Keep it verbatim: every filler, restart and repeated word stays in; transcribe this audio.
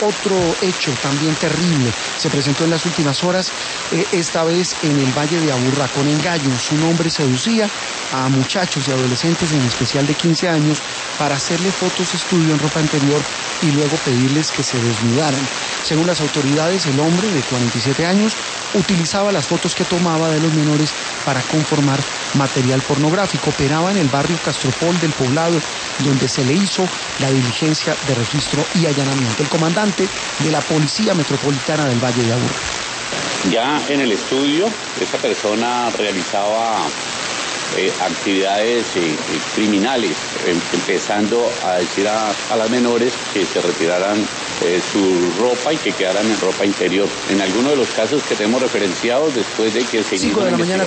Otro hecho también terrible se presentó en las últimas horas, eh, esta vez en el Valle de Aburrá, con engaños. Un hombre seducía a muchachos y adolescentes, en especial de quince años, para hacerle fotos estudio en ropa interior y luego pedirles que se desnudaran. Según las autoridades, el hombre de cuarenta y siete años utilizaba las fotos que tomaba de los menores para conformar material pornográfico. Operaba en el barrio Castropol del Poblado, donde se le hizo la diligencia de registro y allanamiento. El comandante de la Policía Metropolitana del Valle de Aburrá. Ya en el estudio, esta persona realizaba eh, actividades eh, criminales, eh, empezando a decir a, a las menores que se retiraran eh, su ropa y que quedaran en ropa interior. En algunos de los casos que tenemos referenciados, después de que se inició la investigación.